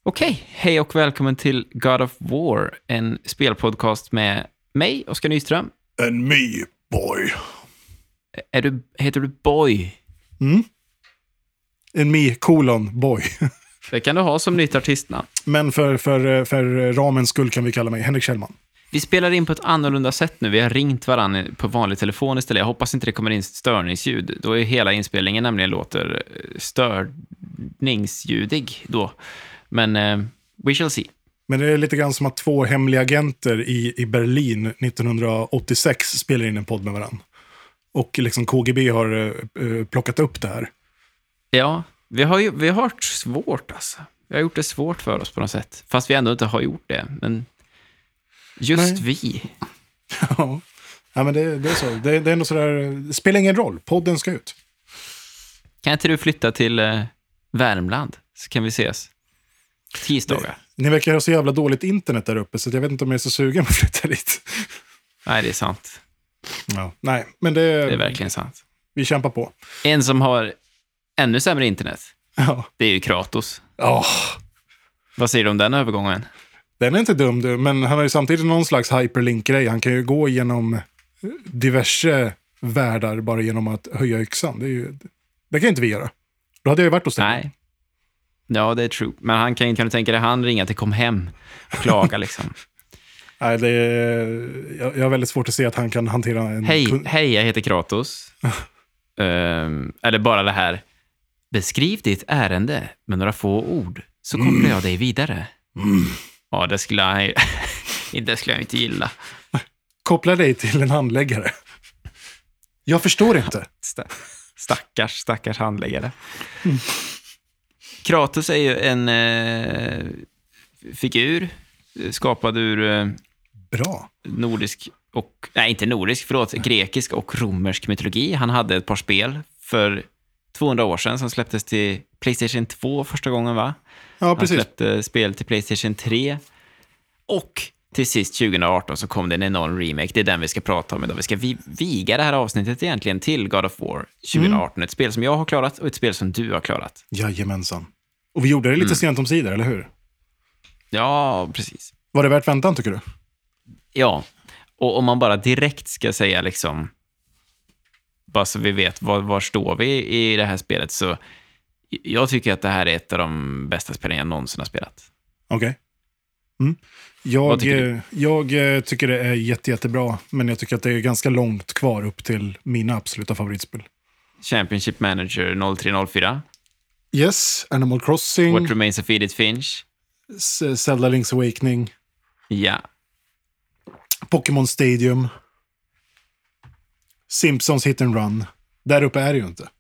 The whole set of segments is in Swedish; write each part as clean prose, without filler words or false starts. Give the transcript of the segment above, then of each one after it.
Okej, hej och välkommen till God of War, en spelpodcast med mig, Oskar Nyström. And me, boy. Heter du Boy? And me, boy. Det kan du ha som nytt artistnamn. Men för ramens skull kan vi kalla mig Henrik Kjellman. Vi spelar in på ett annorlunda sätt nu. Vi har ringt varandra på vanlig telefon istället. Jag hoppas inte det kommer in störningsljud. Då är hela inspelningen nämligen låter störningsljudig då. Men we shall see. Men det är lite grann som att två hemliga agenter i Berlin 1986 spelar in en podd med varandra. Och liksom KGB har plockat upp det här. Ja, vi har varit svårt alltså. Vi har gjort det svårt för oss på något sätt. Fast vi ändå inte har gjort det. Men just vi. Ja, men det är så. Det är ändå sådär, det spelar ingen roll. Podden ska ut. Kan inte du flytta till Värmland så kan vi ses tisdagar? Ni verkar ha så jävla dåligt internet där uppe så jag vet inte om jag är så sugen på att flytta dit. Nej, det är sant. Ja, nej, men det är verkligen sant. Vi kämpar på. En som har ännu sämre internet, det är ju Kratos. Vad säger du om den övergången? Den är inte dum, men han har ju samtidigt någon slags hyperlink-grej. Han kan ju gå genom diverse världar bara genom att höja yxan. Det kan inte vi göra. Då hade jag ju varit hos dig. Nej. Ja, det är true. Men han kan du tänka dig han ringa till Kom hem och klaga liksom. Nej, jag har väldigt svårt att se att han kan hantera en... Hej, jag heter Kratos. Eller bara det här. Beskriv ditt ärende med några få ord så kopplar jag dig vidare. Ja, det skulle jag inte gilla. Koppla dig till en handläggare. Jag förstår inte. Stackars handläggare. Kratos är ju en figur skapad ur grekisk och romersk mytologi. Han hade ett par spel för 200 år sedan som släpptes till PlayStation 2 första gången, va? Ja, precis. Han släppte spel till PlayStation 3 och till sist 2018 så kom det en enorm remake. Det är den vi ska prata om idag. Vi ska viga det här avsnittet egentligen till God of War 2018. Ett spel som jag har klarat och ett spel som du har klarat. Jajamensan. Och vi gjorde det lite sent om sidor, eller hur? Ja, precis. Var det värt väntan, tycker du? Ja, och om man bara direkt ska säga liksom, bara så vi vet var står vi i det här spelet, så jag tycker att det här är ett av de bästa spelen jag någonsin har spelat. Okej. Jag tycker det är jättebra, men jag tycker att det är ganska långt kvar upp till mina absoluta favoritspel. Championship Manager 0304. Yes, Animal Crossing. What Remains of Edith Finch. Zelda Link's Awakening. Ja. Pokémon Stadium. Simpsons Hit and Run. Där uppe är det ju inte.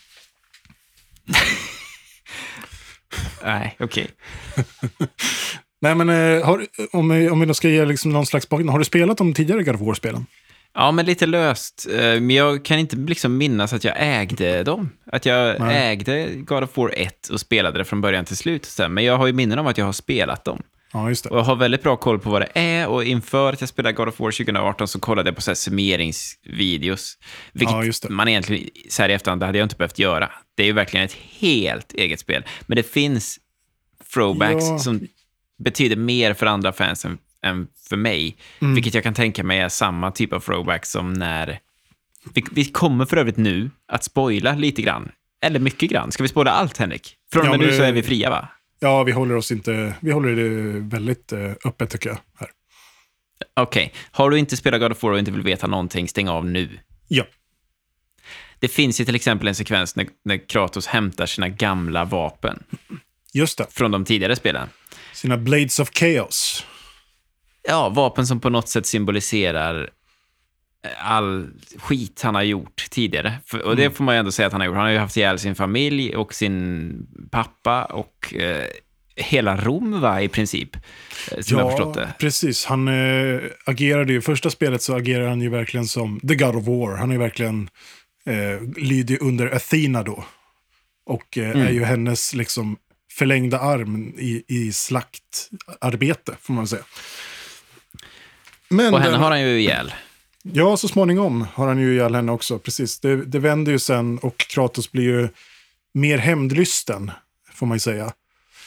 Nej, okej. Nej, men om vi då ska ge liksom någon slags bakgrund. Har du spelat de tidigare God of War-spelen? Ja, men lite löst. Men jag kan inte liksom minnas att jag ägde dem. Att jag ägde God of War 1 och spelade det från början till slut. Men jag har ju minnen om att jag har spelat dem. Ja, just det. Och jag har väldigt bra koll på vad det är. Och inför att jag spelade God of War 2018 så kollade jag på så här summeringsvideos. Vilket man egentligen så här i efterhand, det hade jag inte behövt göra. Det är ju verkligen ett helt eget spel. Men det finns throwbacks som betyder mer för andra fans än för mig. Vilket jag kan tänka mig är samma typ av throwback som när... Vi kommer för övrigt nu att spoila lite grann. Eller mycket grann. Ska vi spoila allt, Henrik? Från och med nu så är vi fria, va? Ja, vi håller det väldigt öppet, tycker jag. Här. Okej. Har du inte spelat God of War och inte vill veta någonting, stäng av nu. Ja. Det finns ju till exempel en sekvens när Kratos hämtar sina gamla vapen. Just det. Från de tidigare spelen. Sina Blades of Chaos. Ja, vapen som på något sätt symboliserar all skit han har gjort tidigare. Och det får man ju ändå säga att han har gjort. Han har ju haft ihjäl sin familj och sin pappa och hela Rom, va, i princip. Som jag har förstått det. Precis. Han agerade ju, första spelet så agerar han ju verkligen som The God of War. Han är ju verkligen lyder under Athena då. Och är ju hennes liksom förlängda arm i slaktarbete, får man säga. Men och henne har han ju ihjäl. Ja, så småningom har han ju ihjäl henne också, precis. Det vänder ju sen och Kratos blir ju mer hämndlysten, får man ju säga.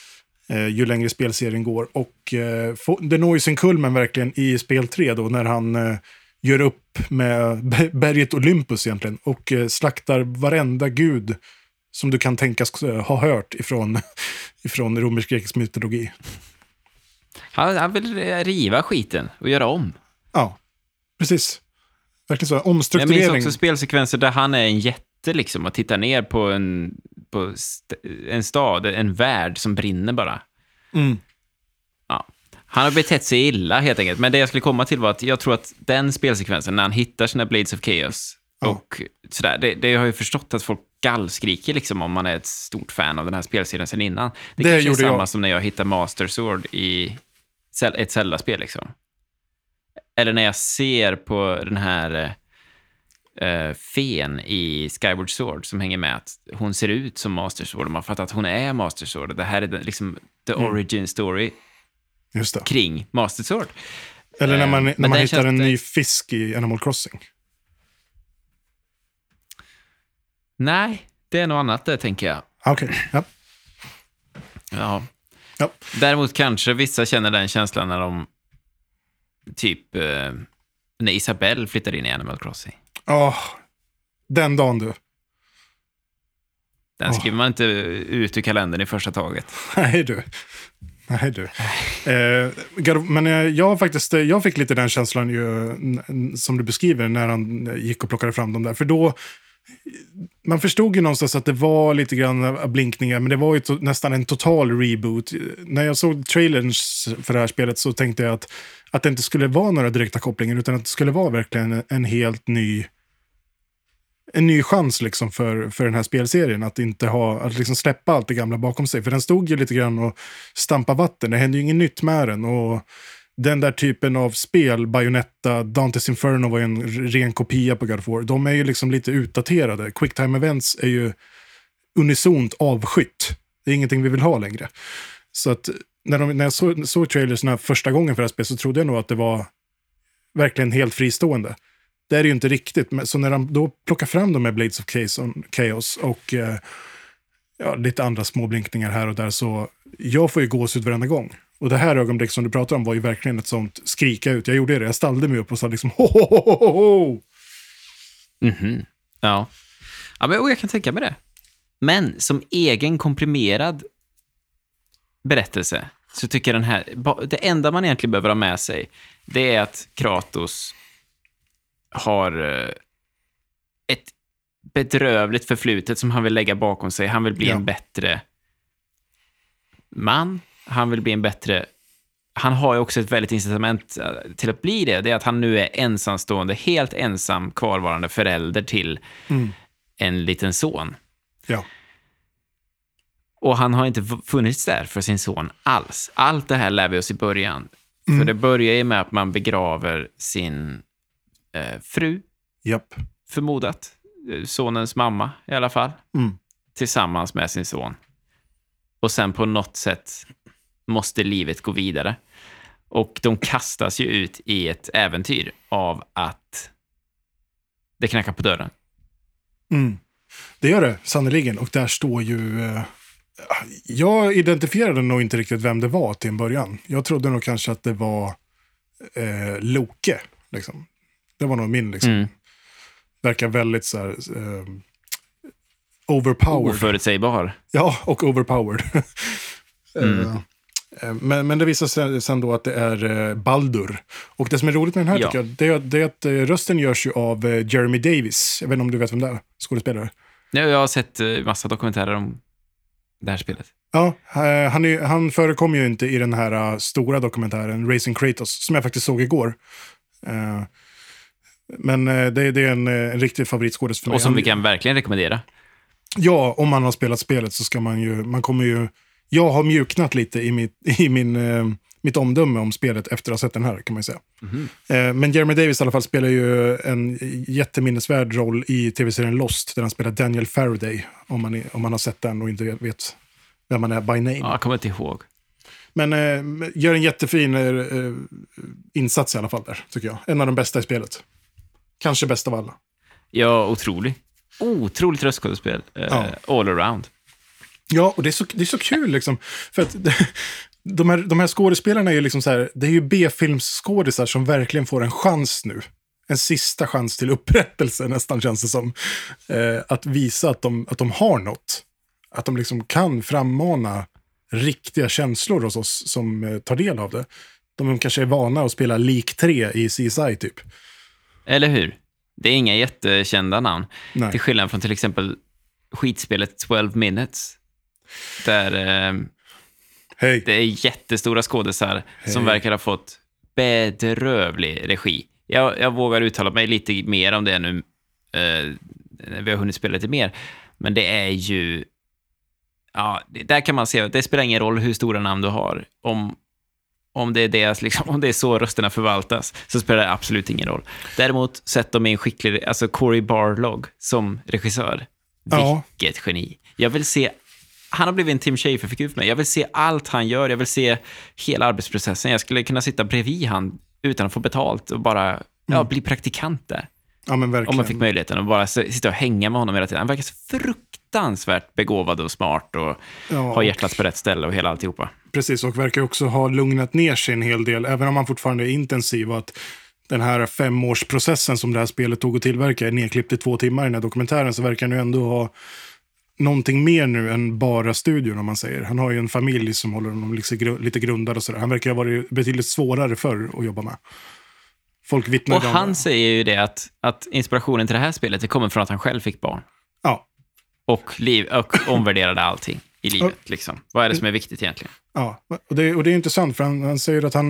ju längre spelserien går. Och det når ju sin kulmen verkligen i spel 3 då, när han gör upp med berget Olympus egentligen och slaktar varenda gud som du kan tänkas ha hört ifrån romersk-grekisk mytologi. Han vill riva skiten och göra om. Ja, precis. Verkligen så. Omstrukturering. Jag minns också spelsekvenser där han är en jätte liksom och tittar ner på en stad, en värld som brinner bara. Mm. Ja. Han har betett sig illa helt enkelt. Men det jag skulle komma till var att jag tror att den spelsekvensen när han hittar sina Blades of Chaos och sådär, det har ju förstått att folk gallskriker liksom om man är ett stort fan av den här spelserien sen innan. Det kanske är samma som när jag hittar Master Sword i ett Zelda-spel liksom. Eller när jag ser på den här fen i Skyward Sword som hänger med att hon ser ut som Master Sword och man fattar att hon är Master Sword. Det här är liksom the origin story kring Master Sword. Eller när man hittar en ny fisk i Animal Crossing. Nej, det är något annat det tänker jag. Okej, ja. Ja. Däremot kanske vissa känner den känslan när de typ när Isabelle flyttar in i Animal Crossing. Den dagen du. Den skriver man inte ut ur kalendern i första taget. Nej du. Men jag fick lite den känslan ju, som du beskriver när han gick och plockade fram dem där. För då, man förstod ju någonstans att det var lite grann blinkningar, men det var ju nästan en total reboot. När jag såg trailern för det här spelet så tänkte jag att det inte skulle vara några direkta kopplingar, utan att det skulle vara verkligen en helt ny chans liksom för den här spelserien, att liksom släppa allt det gamla bakom sig. För den stod ju lite grann och stampa vatten. Det hände ju inget nytt med den. Och den där typen av spel, Bayonetta, Dante's Inferno var ju en ren kopia på God of War. De är ju liksom lite utdaterade. Quicktime Events är ju unisont avskytt. Det är ingenting vi vill ha längre. Så att när jag såg trailersna första gången för det här spelet så trodde jag nog att det var verkligen helt fristående. Det är det ju inte riktigt. Så när de då plockar fram de med Blades of Chaos och lite andra små blinkningar här och där, så jag får ju gåshud varenda gång. Och det här ögonblick som du pratar om var ju verkligen ett sånt skrika ut. Jag gjorde det, jag ställde mig upp och sa liksom ho. Mm-hmm. Ja, men jag kan tänka mig det. Men som egen komprimerad berättelse så tycker jag den här, det enda man egentligen behöver ha med sig, det är att Kratos har ett bedrövligt förflutet som han vill lägga bakom sig. Han vill bli en bättre man. Han vill bli en bättre... Han har ju också ett väldigt incitament till att bli det. Det är att han nu är ensamstående, helt ensam kvarvarande förälder till en liten son. Ja. Och han har inte funnits där för sin son alls. Allt det här lär vi oss i början. För det börjar ju med att man begraver sin fru. Japp. Förmodat. Sonens mamma i alla fall. Tillsammans med sin son. Och sen på något sätt måste livet gå vidare. Och de kastas ju ut i ett äventyr av att det knackar på dörren. Det gör det, sannoliken. Och där står ju... jag identifierade nog inte riktigt vem det var till en början. Jag trodde nog kanske att det var Loke. Liksom. Det var nog min liksom. Verkar väldigt så här... overpowered. Oförutsägbar. Ja, och overpowered. Men det visar sig sen då att det är Baldur. Och det som är roligt med den här tycker jag, det är att rösten görs ju av Jeremy Davis. Jag vet inte om du vet vem det är, skådespelare. Ja, jag har sett massa dokumentärer om det här spelet. Ja, han förekommer ju inte i den här stora dokumentären Racing Kratos, som jag faktiskt såg igår. Men det är en riktig favoritskådespelare för mig. Och som vi kan verkligen rekommendera. Ja, om man har spelat spelet så ska man kommer ju... Jag har mjuknat lite i mitt omdöme om spelet efter att ha sett den här, kan man ju säga. Men Jeremy Davis i alla fall spelar ju en jätteminnesvärd roll i tv-serien Lost, där han spelar Daniel Faraday, om man har sett den och inte vet vem man är by name. Ja, jag kommer inte ihåg. Men gör en jättefin insats i alla fall där, tycker jag. En av de bästa i spelet. Kanske bäst av alla. Ja, otroligt röstskådespel. All around. Ja, och det är så kul liksom. För att de här skådespelarna är ju liksom så här, det är ju B-filmsskådisar som verkligen får en chans nu. En sista chans till upprättelse nästan, känns det som. Att visa att de har något. Att de liksom kan frammana riktiga känslor hos oss som tar del av det. De kanske är vana att spela lik 3 i CSI typ. Eller hur? Det är inga jättekända namn. Nej. Till skillnad från till exempel skitspelet 12 Minutes. Där det är jättestora skådisar som verkar ha fått bedrövlig regi. Jag vågar uttala mig lite mer om det nu när vi har hunnit spela lite mer. Men det är ju... Ja, där kan man se att det spelar ingen roll hur stora namn du har. Om det är det, liksom, om det är så rösterna förvaltas, så spelar det absolut ingen roll. Däremot sätt de en skicklig, alltså Cory Barlog som regissör. Vilket geni. Jag vill se, han har blivit en Tim Schafer-figur för mig. Jag vill se allt han gör, jag vill se hela arbetsprocessen. Jag skulle kunna sitta bredvid han utan att få betalt och bara bli praktikant där. Ja, men verkligen. Om man fick möjligheten att bara sitta och hänga med honom hela tiden. Han verkar så fruktansvärt begåvad och smart och har hjärtat på rätt ställe och hela alltihopa. Precis, och verkar också ha lugnat ner sig en hel del, även om han fortfarande är intensiv, och att den här 5-årsprocessen som det här spelet tog att tillverka är nedklippt i 2 timmar i den här dokumentären, så verkar han ju ändå ha någonting mer nu än bara studion, om man säger. Han har ju en familj som håller honom lite grundad och sådär. Han verkar ha varit betydligt svårare förr att jobba med. Folk vittnar. Och han säger ju det att inspirationen till det här spelet, det kommer från att han själv fick barn. Ja. Och omvärderade allting i livet. Liksom. Vad är det som är viktigt egentligen? Ja, och det är intressant, för han säger att han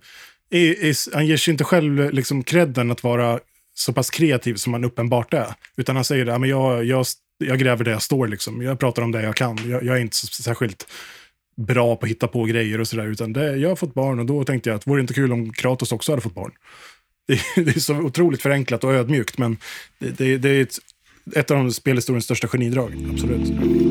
ger sig inte själv liksom credden att vara så pass kreativ som han uppenbart är. Utan han säger att jag gräver där jag står. Liksom. Jag pratar om det jag kan. Jag är inte särskilt bra på att hitta på grejer och sådär. Utan jag har fått barn, och då tänkte jag att vore det inte kul om Kratos också hade fått barn. Det är så otroligt förenklat och ödmjukt, men det är ett av de spelhistoriens största genidrag. Absolut.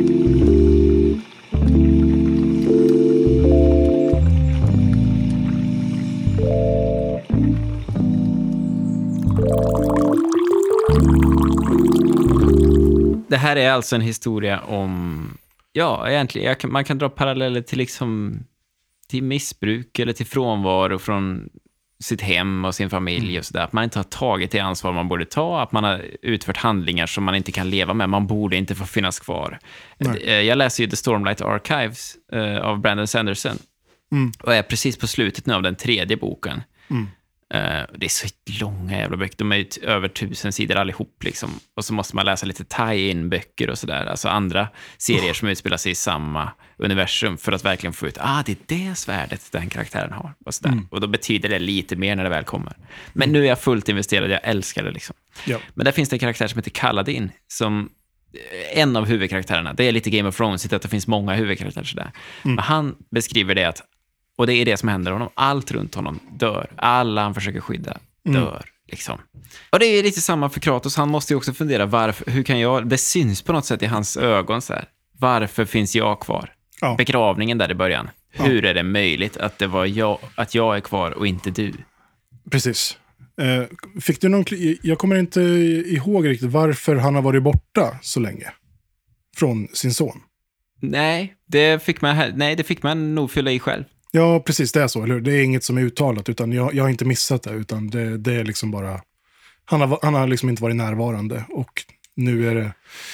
Det här är alltså en historia om, egentligen, man kan dra paralleller till liksom till missbruk eller till frånvaro från sitt hem och sin familj och sådär. Att man inte har tagit det ansvar man borde ta, att man har utfört handlingar som man inte kan leva med. Man borde inte få finnas kvar. Jag läser ju The Stormlight Archives av Brandon Sanderson och är precis på slutet nu av den 3:e boken. Det är så långa jävla böcker. De är ju över 1000 sidor allihop liksom. Och så måste man läsa lite tie-in böcker och sådär. Alltså andra serier som utspelar sig i samma universum för att verkligen få ut, det är det svärdet den karaktären har. Och, sådär. Och då betyder det lite mer när det väl kommer. Men nu är jag fullt investerad, jag älskar det liksom. Ja. Men där finns det en karaktär som heter Kaladin, som en av huvudkaraktärerna. Det är lite Game of Thrones, att det finns många huvudkaraktärer sådär. Men han beskriver det och det är det som händer honom. Allt runt honom dör. Alla han försöker skydda dör. Liksom. Och det är lite samma för Kratos. Han måste ju också fundera, hur kan jag... Det syns på något sätt i hans ögon så här. Varför finns jag kvar? Ja. Begravningen där i början. Hur är det möjligt att det var att jag är kvar och inte du? Precis. Fick du någon... Jag kommer inte ihåg riktigt varför han har varit borta så länge från sin son. Nej, det fick man nog fylla i själv. Ja, precis, det är så, eller? Det är inget som är uttalat, utan jag har inte missat det, utan det är liksom bara... Han har liksom inte varit närvarande, och nu är det...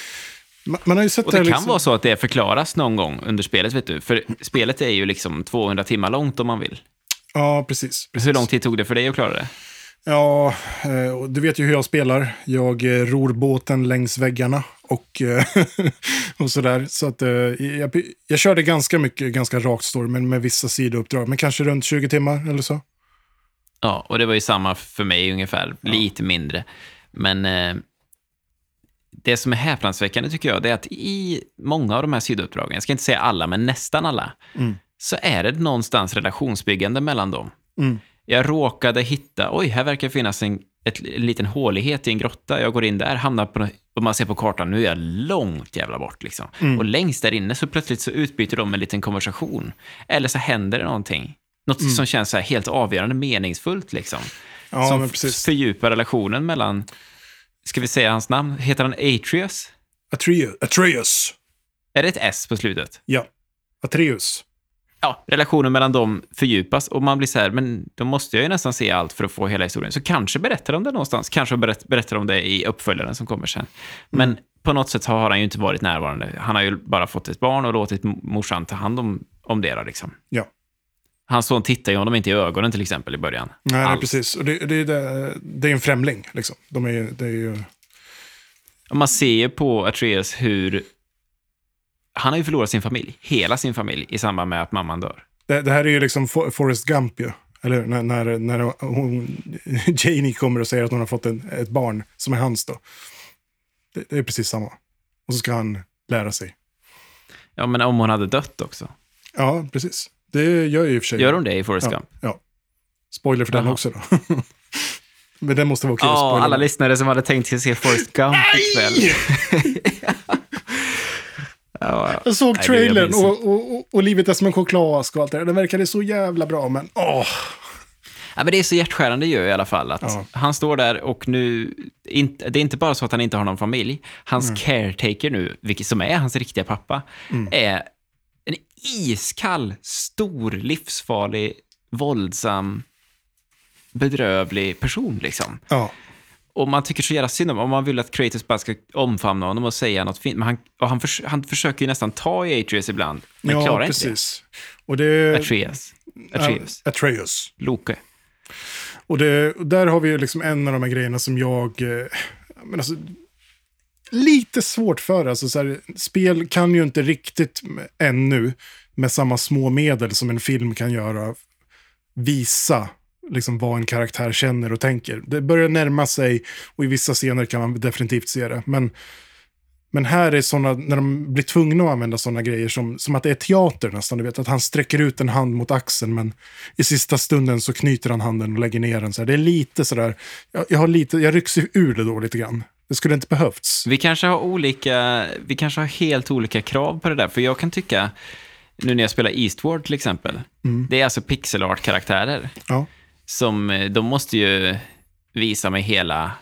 Man har ju sett och det kan liksom... vara så att det förklaras någon gång under spelet, vet du. För spelet är ju liksom 200 timmar långt om man vill. Ja, precis. Hur lång tid tog det för dig att klara det? Ja, du vet ju hur jag spelar. Jag ror båten längs väggarna och sådär. Så att jag körde ganska rakt story, men med vissa sidouppdrag. Men kanske runt 20 timmar eller så. Ja, och det var ju samma för mig ungefär. Lite mindre. Men det som är häpnadsväckande tycker jag, det är att i många av de här sidouppdragen, jag ska inte säga alla, men nästan alla, så är det någonstans relationsbyggande mellan dem. Jag råkade hitta, här verkar finnas en liten hålighet i en grotta. Jag går in där, hamnar på, och man ser på kartan, nu är jag långt jävla bort liksom. Och längst där inne så plötsligt så utbyter de en liten konversation. Eller så händer det någonting. Något som känns så här helt avgörande meningsfullt liksom. Ja, som men precis. fördjupar relationen mellan, ska vi säga hans namn? Heter han Atreus? Atreus. Är det ett S på slutet? Ja, Atreus. Ja, relationen mellan dem fördjupas och man blir så här, men då måste jag ju nästan se allt för att få hela historien. Så kanske berättar de det någonstans, kanske berättar de det i uppföljaren som kommer sen. Men på något sätt har han ju inte varit närvarande. Han har ju bara fått ett barn och låtit morsan ta hand om det liksom. Ja. Hans son tittar ju honom inte i ögonen till exempel i början. Nej, precis. Och det är en främling liksom. Det är ju... Man ser ju på Atreus hur... Han har ju förlorat sin familj, hela sin familj, i samband med att mamman dör. Det här är ju liksom Forrest Gump ju. Eller när Janie kommer och säger att hon har fått ett barn som är hans då. Det är precis samma. Och så ska han lära sig. Ja, men om hon hade dött också. Ja, precis. Det gör ju i och för sig. Gör hon det i Forrest Gump? Ja. Spoiler för den också då. Men det måste vara okej att spoila. Alla lyssnare som hade tänkt sig se Forrest Gump ikväll. Jag såg trailern och livet är som en chokladask och allt det där. Det verkade så jävla bra, men Ja, men det är så hjärtskärande ju i alla fall att han står där och nu det är inte bara så att han inte har någon familj. Hans caretaker nu, vilket som är hans riktiga pappa, är en iskall, stor, livsfarlig, våldsam, bedrövlig person liksom. Ja. Och man tycker så jävla synd om man vill att Kratos bara ska omfamna honom och säga något fint. Men han försöker ju nästan ta i Atreus ibland, men klarar precis. Inte och det. Atreus. Loke. Och där har vi ju liksom en av de här grejerna som jag men alltså, lite svårt för. Alltså, så här, spel kan ju inte riktigt ännu med samma små medel som en film kan göra visa liksom vad en karaktär känner och tänker. Det börjar närma sig och i vissa scener kan man definitivt se det. Men här är sådana, när de blir tvungna att använda sådana grejer som att det är teater nästan, du vet, att han sträcker ut en hand mot axeln men i sista stunden så knyter han handen och lägger ner den så här. Det är lite sådär, jag rycks ur det då lite grann. Det skulle inte behövts. Vi kanske har helt olika krav på det där, för jag kan tycka nu när jag spelar Eastward till exempel, det är alltså pixel art-karaktärer. Ja. Som de måste ju visa mig hela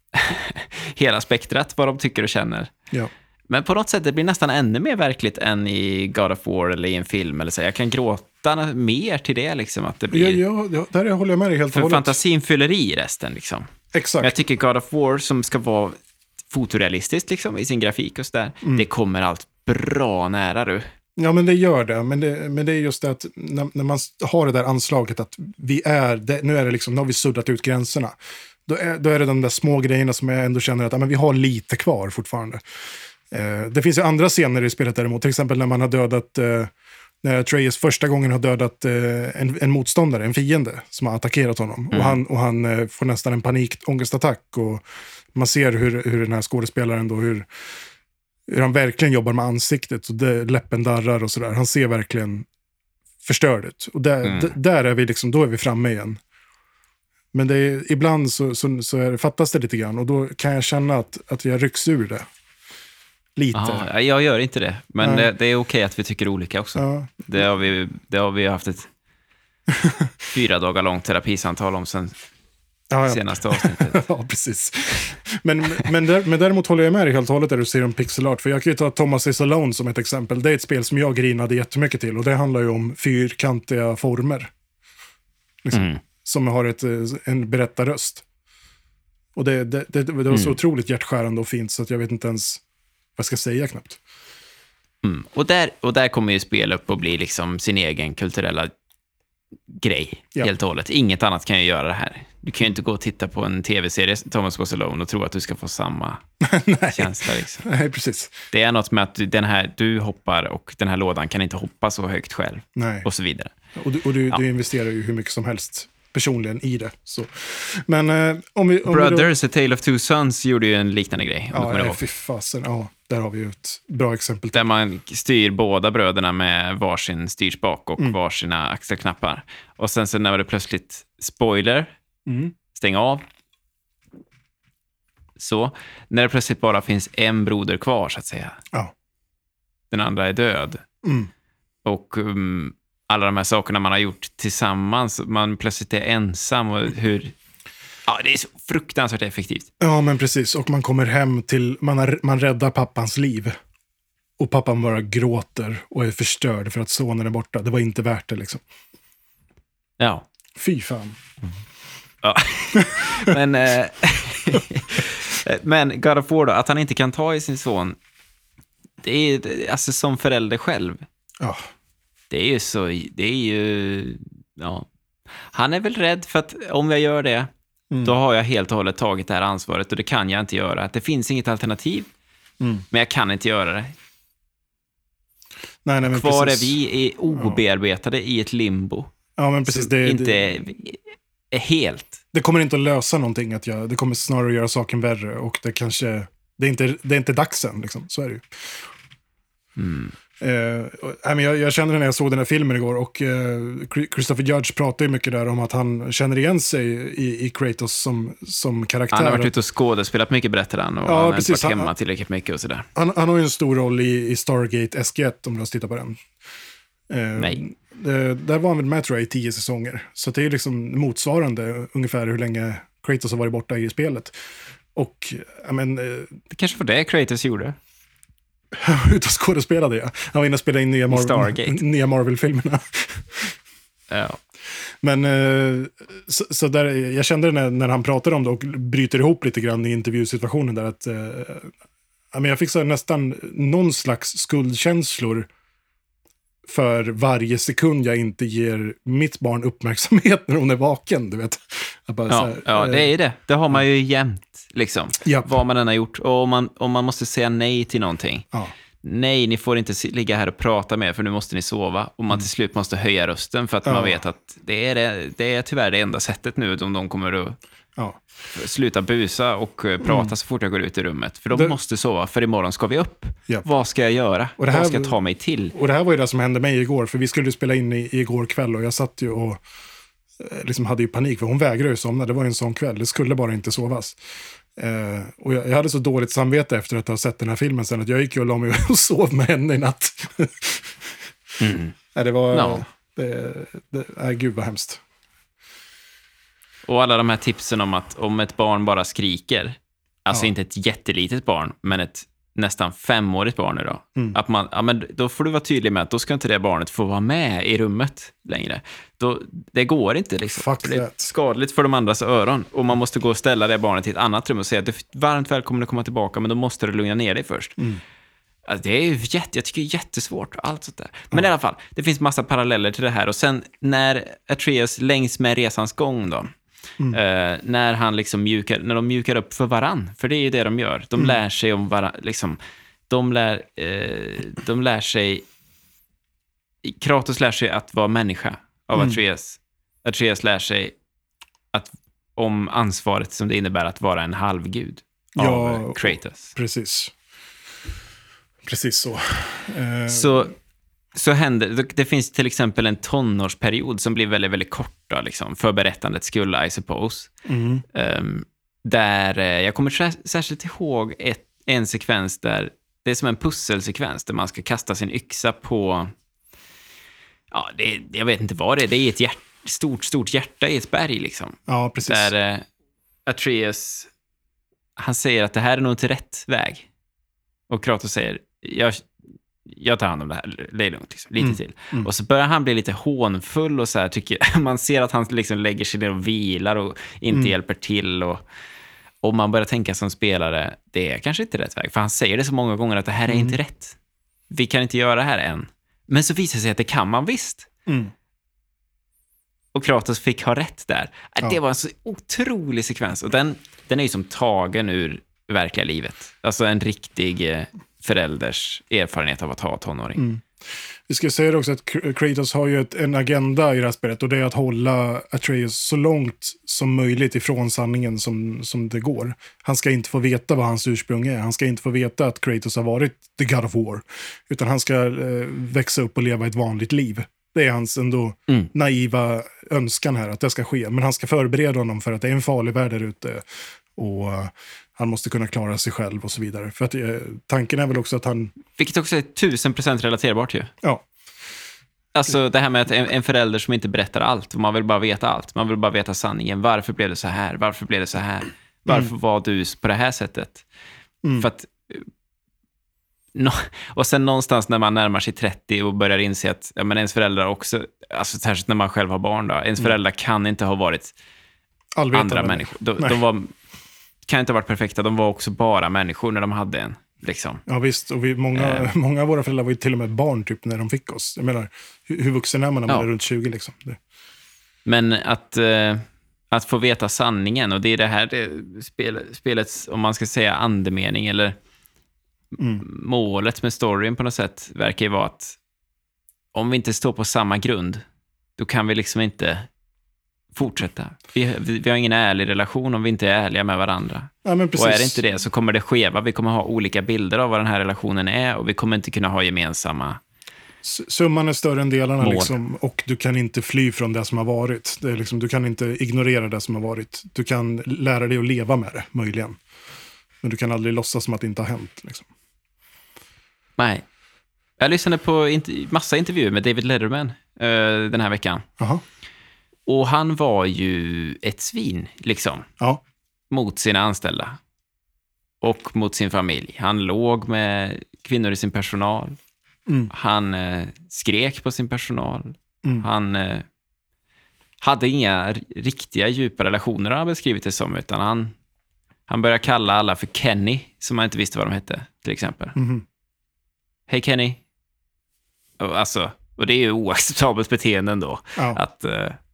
spektrat vad de tycker och känner. Ja. Men på något sätt det blir nästan ännu mer verkligt än i God of War eller i en film eller så. Jag kan gråta mer till det liksom att det blir. Ja, där håller jag med dig helt och hållet. För hållet. Fantasin fyller i resten liksom. Exakt. Men jag tycker God of War som ska vara fotorealistiskt liksom i sin grafik och så där. Det kommer allt bra nära du. Ja, men det gör det. Men det är just det att när man har det där anslaget att nu är det liksom, nu har vi suddat ut gränserna. Då är det de där små grejerna som jag ändå känner att men vi har lite kvar fortfarande. Det finns ju andra scener i spelet däremot. Till exempel när man har dödat, när Atreus första gången har dödat en motståndare, en fiende som har attackerat honom. Och han får nästan en panikångestattack. Och man ser hur den här skådespelaren då, hur han verkligen jobbar med ansiktet och läppen darrar och sådär. Han ser verkligen förstörd ut. Och där är vi liksom, då är vi framme igen. Men det är, ibland så fattas det lite grann och då kan jag känna att jag rycks ur det. Lite. Aha, jag gör inte det. Men det är okej att vi tycker olika också. Ja. Det har vi haft ett 4 dagar långt terapisamtal om sen senaste avsnittet. Ja, precis. Men däremot håller jag med dig helt och hållet där du ser om pixel art. För jag kan ju ta Thomas is Alone som ett exempel. Det är ett spel som jag grinade jättemycket till. Och det handlar ju om fyrkantiga former. Liksom, som har en berättarröst. Och det var så otroligt hjärtskärande och fint så att jag vet inte ens vad jag ska säga knappt. Och där kommer ju spel upp och bli liksom sin egen kulturella grej helt och hållet. Inget annat kan ju göra det här. Du kan ju inte gå och titta på en tv-serie Thomas Goes Alone och tro att du ska få samma känsla. Liksom. Nej, precis. Det är något med att du hoppar och den här lådan kan inte hoppa så högt själv. Nej. Och så vidare. Och du investerar ju hur mycket som helst personligen i det. Så. Men om Brothers, A Tale of Two Sons gjorde ju en liknande grej. Ja, fy fasen. Ja, där har vi ju ett bra exempel. Där man styr båda bröderna med varsin styrspak och varsina axelknappar. Och sen så när det plötsligt spoiler, stäng av. Så, när det plötsligt bara finns en broder kvar så att säga. Ja. Den andra är död. Och alla de här sakerna man har gjort tillsammans, man plötsligt är ensam och hur... Ja, det är så fruktansvärt effektivt. Ja, men precis. Och man kommer hem till... Man räddar pappans liv. Och pappan bara gråter och är förstörd för att sonen är borta. Det var inte värt det liksom. Ja. Fy fan. Ja. Men God of War då, att han inte kan ta i sin son, det är alltså som förälder själv. Ja. Det är ju ja. Han är väl rädd för att om jag gör det, då har jag helt och hållet tagit det här ansvaret och det kan jag inte göra. Det finns inget alternativ, men jag kan inte göra det. Nej, men kvar precis. är vi obearbetade i ett limbo. Ja, men precis. Det är helt. Det kommer inte att lösa någonting. Det kommer snarare att göra saken värre. Och det är inte dags än. Liksom. Så är det ju. Jag kände när jag såg den här filmen igår. Och Christopher Judge pratade ju mycket där om att han känner igen sig i Kratos som karaktär. Han har varit ute och skådespelat mycket, berättar han. Och han har inte varit hemma tillräckligt mycket och sådär. Han har ju en stor roll i Stargate SG1 om du har tittat på den. Nej. Där var han väl med tror jag i 10 säsonger. Så det är liksom motsvarande ungefär hur länge Kratos har varit borta i spelet. Och det kanske var det Kratos gjorde. Ut och skådespelade jag. Han var inne och spelade in nya Marvel-filmerna. Ja. Men så där, jag kände det när han pratade om det och bryter ihop lite grann i intervjusituationen där att jag fick så nästan någon slags skuldkänslor för varje sekund jag inte ger mitt barn uppmärksamhet när hon är vaken, du vet. Det är det. Det har man ju jämt, liksom. Ja. Vad man än har gjort. Och om man måste säga nej till någonting. Ja. Nej, ni får inte ligga här och prata med för nu måste ni sova. Och man till slut måste höja rösten för att man vet att det är tyvärr det enda sättet nu om de kommer att sluta busa och prata så fort jag går ut i rummet. För de måste sova, för imorgon ska vi upp. Yep. Vad ska jag göra? Vad ska jag ta mig till? Och det här var ju det som hände mig igår, för vi skulle spela in igår kväll och jag satt ju och liksom hade ju panik, för hon vägrade ju somna. Det var ju en sån kväll, det skulle bara inte sovas. Och jag hade så dåligt samvete efter att ha sett den här filmen sen att jag gick ju och la mig och sov med henne i natt. Det var... gud vad hemskt. Och alla de här tipsen om att om ett barn bara skriker, alltså inte ett jättelitet barn, men ett nästan 5-årigt barn idag, att då får du vara tydlig med att då ska inte det barnet få vara med i rummet längre. Det går inte liksom. Det är skadligt för de andras öron och man måste gå och ställa det barnet i ett annat rum och säga att du är varmt välkommen att komma tillbaka, men då måste du lugna ner dig först. Alltså, det är ju jag tycker det är jättesvårt allt sånt där. Men i alla fall, det finns massa paralleller till det här och sen när Atreus längs med resans gång då, när han liksom när de mjukar upp för varann, för det är ju det de gör. De lär sig om varann, liksom, de lär sig, Kratos lär sig att vara människa av Atreus. Atreus lär sig om ansvaret som det innebär att vara en halvgud av Kratos. Precis så. Så händer det finns till exempel en tonårsperiod som blir väldigt, väldigt kort då, liksom, för berättandets skull, I suppose. Där jag kommer särskilt ihåg en sekvens där det är som en pusselsekvens där man ska kasta sin yxa på jag vet inte vad det är. Det är ett stort hjärta i ett berg liksom. Ja, precis. Där Atreus, han säger att det här är nog inte rätt väg. Och Kratos säger, jag tar hand om det här, det är lugnt liksom, lite till. Och så börjar han bli lite hånfull och så här, tycker man ser att han liksom lägger sig ner och vilar och inte hjälper till och man börjar tänka som spelare, det är kanske inte rätt väg, för han säger det så många gånger att det här är inte rätt. Vi kan inte göra det här än. Men så visar det sig att det kan man visst. Och Kratos fick ha rätt där. Det var en så otrolig sekvens och den är ju som tagen ur verkliga livet. Alltså en riktig förälders erfarenhet av att ha tonåring. Vi ska säga också att Kratos har ju en agenda i det här spelet och det är att hålla Atreus så långt som möjligt ifrån sanningen som det går. Han ska inte få veta vad hans ursprung är. Han ska inte få veta att Kratos har varit the God of War. Utan han ska växa upp och leva ett vanligt liv. Det är hans ändå naiva önskan här att det ska ske. Men han ska förbereda honom för att det är en farlig värld där ute och han måste kunna klara sig själv och så vidare. För att tanken är väl också att han... Vilket också är 1000% relaterbart ju. Ja. Alltså det här med att en förälder som inte berättar allt. Man vill bara veta allt. Man vill bara veta sanningen. Varför blev det så här? Varför blev det så här? Varför var du på det här sättet? För att och sen någonstans när man närmar sig 30 och börjar inse att men ens föräldrar också, alltså särskilt när man själv har barn då, ens föräldrar kan inte ha varit andra människor. De kan inte ha varit perfekta, de var också bara människor när de hade en. Liksom. Ja visst, och många av våra föräldrar var ju till och med barn typ när de fick oss. Jag menar, hur vuxen är man när man är runt 20 liksom? Men att få veta sanningen, och det är det här spelets, om man ska säga andemening eller målet med storyn på något sätt, verkar ju vara att om vi inte står på samma grund, då kan vi liksom inte fortsätta. Vi har ingen ärlig relation om vi inte är ärliga med varandra. Ja, men precis. Och är det inte det så kommer det skeva. Vi kommer ha olika bilder av vad den här relationen är och vi kommer inte kunna ha gemensamma summan är större än delarna liksom, och du kan inte fly från det som har varit. Det är liksom, du kan inte ignorera det som har varit. Du kan lära dig att leva med det, möjligen. Men du kan aldrig låtsas som att det inte har hänt. Liksom. Nej. Jag lyssnade på massa intervjuer med David Letterman den här veckan. Aha. Och han var ju ett svin, liksom. Ja. Mot sina anställda. Och mot sin familj. Han låg med kvinnor i sin personal. Han skrek på sin personal. Han hade inga riktiga djupa relationer, han har beskrivit det som, utan han började kalla alla för Kenny, som man inte visste vad de hette, till exempel. Hej Kenny. Och det är ju oacceptabelt beteende ändå. Ja. Att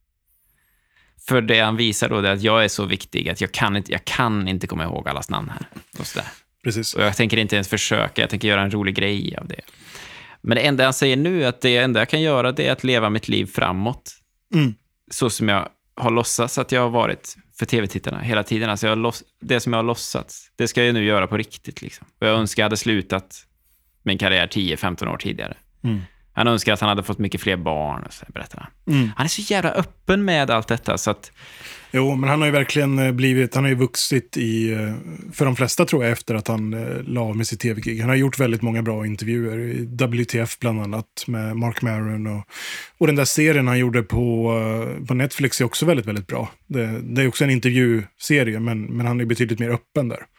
för det han visar då är att jag är så viktig att jag kan inte komma ihåg allas namn här. Precis. Och jag tänker inte ens försöka, jag tänker göra en rolig grej av det. Men det enda han säger nu är att det enda jag kan göra, det är att leva mitt liv framåt. Så som jag har låtsats att jag har varit för tv-tittarna hela tiden. Alltså det som jag har låtsats, det ska jag nu göra på riktigt. Liksom. Och jag önskar jag hade slutat min karriär 10-15 år tidigare. Han önskar att han hade fått mycket fler barn, och så berättar han. Han är så jävla öppen med allt detta så att... Jo, men han har ju verkligen han har ju vuxit för de flesta tror jag, efter att han la av med sitt tv-gig. Han har gjort väldigt många bra intervjuer i WTF bland annat med Mark Maron och den där serien han gjorde på Netflix är också väldigt, väldigt bra. Det är också en intervjuserie, men han är betydligt mer öppen där.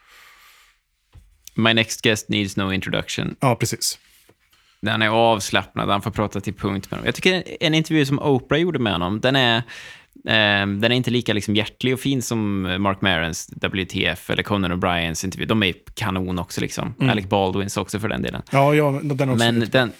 My next guest needs no introduction. Ja, precis. Den är avslappnad, han får prata till punkt med dem. Jag tycker en intervju som Oprah gjorde med honom, den är inte lika liksom hjärtlig och fin som Mark Marons WTF eller Conan O'Briens intervju. De är kanon också liksom. Alec Baldwins också för den delen. Ja, den också.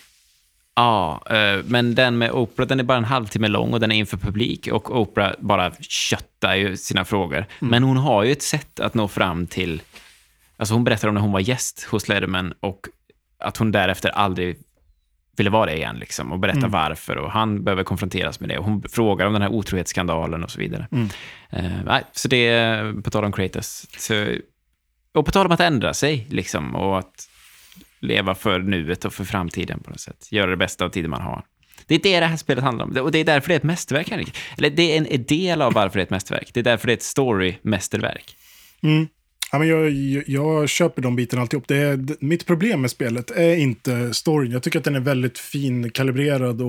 Men den med Oprah, den är bara en halvtimme lång och den är inför publik och Oprah bara köttar ju sina frågor. Men hon har ju ett sätt att nå fram till, alltså hon berättar om när hon var gäst hos Letterman och att hon därefter aldrig ville vara det igen liksom, och berätta varför, och han behöver konfronteras med det och hon frågar om den här otrohetsskandalen och så vidare. Så det är på tal om Kratos och på tal om att ändra sig liksom, och att leva för nuet och för framtiden på något sätt, göra det bästa av tiden man har. Det är det här spelet handlar om, och det är därför det är ett mästerverk, Henrik. Eller det är en del av varför det är ett mästerverk. Det är därför det är ett story-mästerverk. Ja, men jag köper de bitarna alltihop. Mitt problem med spelet är inte storyn. Jag tycker att den är väldigt fin kalibrerad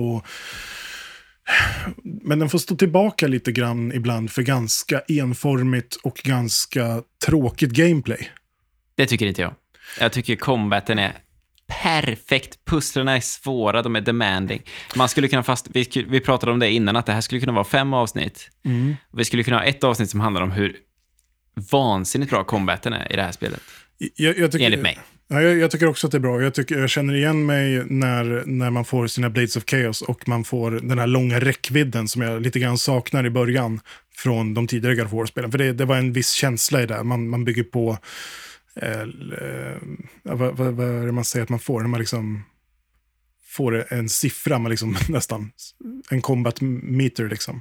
men den får stå tillbaka lite grann ibland för ganska enformigt och ganska tråkigt gameplay. Det tycker inte jag. Jag tycker combaten är perfekt. Pusslarna är svåra, de är demanding. Man skulle kunna vi pratade om det innan, att det här skulle kunna vara 5 avsnitt. Vi skulle kunna ha ett avsnitt som handlar om hur vansinnigt bra combaten är i det här spelet. Enligt mig. Ja, jag tycker också att det är bra. Jag känner igen mig när man får sina Blades of Chaos och man får den här långa räckvidden som jag lite grann saknar i början från de tidigare God of War-spelen. För det var en viss känsla i det. Man bygger på vad är det man säger att man får när man liksom får en siffra, man liksom nästan en combat meter liksom.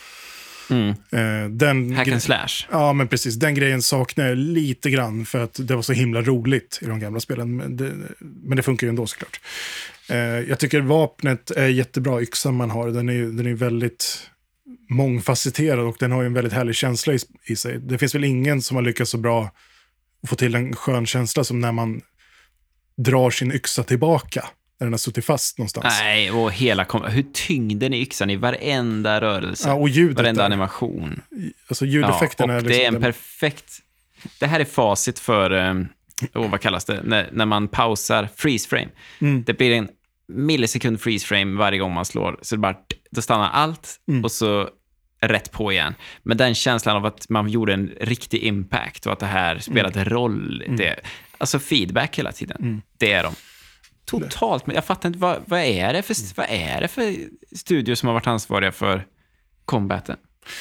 Hack and slash. Ja, men precis. Den grejen saknar jag lite grann för att det var så himla roligt i de gamla spelen. Men det funkar ju ändå såklart. Jag tycker vapnet är jättebra, yxan man har. Den är väldigt mångfacetterad och den har ju en väldigt härlig känsla i sig. Det finns väl ingen som har lyckats så bra att få till en skön känsla som när man drar sin yxa tillbaka. När den har suttit fast någonstans. Nej, och hur tyngden i yxan i varenda rörelse. Ja, och ljudet varenda animation. Alltså ljudeffekten är liksom... det är en perfekt... Det här är facit för vad kallas det? När man pausar freeze frame. Det blir en millisekund freeze frame varje gång man slår. Så det bara, då stannar allt och så rätt på igen. Men den känslan av att man gjorde en riktig impact och att det här spelade roll. Alltså feedback hela tiden. Det är de. Totalt. Men jag fattar inte, vad är det för studior som har varit ansvariga för combaten?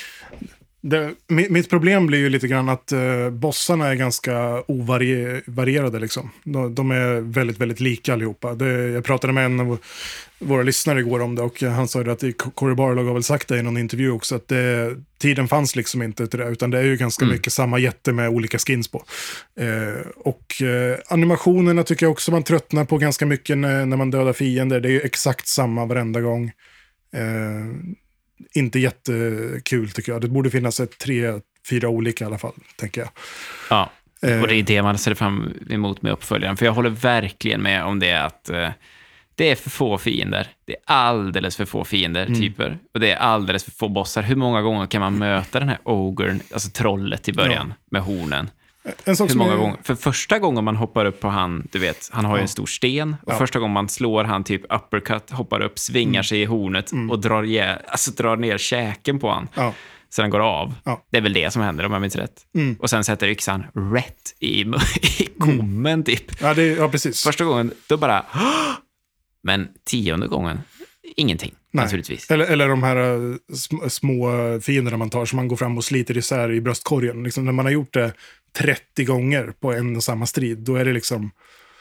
Mitt problem blir ju lite grann att bossarna är ganska ovarierade liksom. De är väldigt, väldigt lika allihopa. Jag pratade med en av våra lyssnare igår om det och han sa att Cory Barlog har väl sagt det i någon intervju också att tiden fanns liksom inte till det utan det är ju ganska mycket samma jätte med olika skins på. Animationerna tycker jag också man tröttnar på ganska mycket när man dödar fiender. Det är ju exakt samma varenda gång. Inte jättekul tycker jag. Det borde finnas 3-4 olika i alla fall, tänker jag. Ja, och det är det man ser fram emot med uppföljaren. För jag håller verkligen med om det att det är för få fiender. Det är alldeles för få fiender typer. Och det är alldeles för få bossar. Hur många gånger kan man möta den här ogren, alltså trollet i början med hornen? Hur många gånger? För första gången man hoppar upp på han, du vet, han har ju en stor sten. Och första gången man slår han typ uppercut, hoppar upp, svingar sig i hornet och drar ner käken på han. Så den går av. Det är väl det som händer om jag minns rätt. Och sen sätter yxan rätt i gommen typ. Ja, precis. Första gången, då bara... Men 10:e gången, ingenting. Nej. Naturligtvis. Eller de här små fienderna man tar som man går fram och sliter isär i bröstkorgen. Liksom, när man har gjort det 30 gånger på en och samma strid, då är det liksom...